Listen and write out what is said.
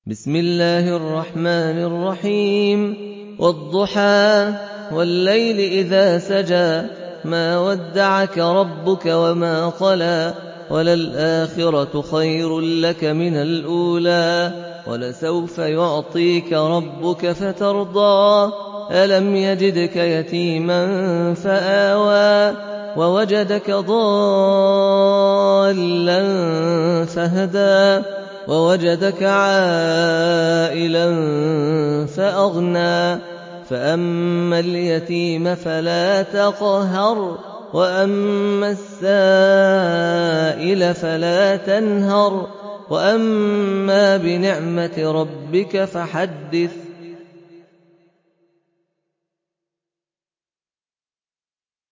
بسم الله الرحمن الرحيم والضحى والليل إذا سجى ما ودعك ربك وما قلى وللآخرة خير لك من الأولى ولسوف يعطيك ربك فترضى ألم يجدك يتيما فآوى ووجدك ضالا فهدى ووجدك عائلا فأغنى فأما اليتيم فلا تقهر وأما السائل فلا تنهر وأما بنعمة ربك فحدث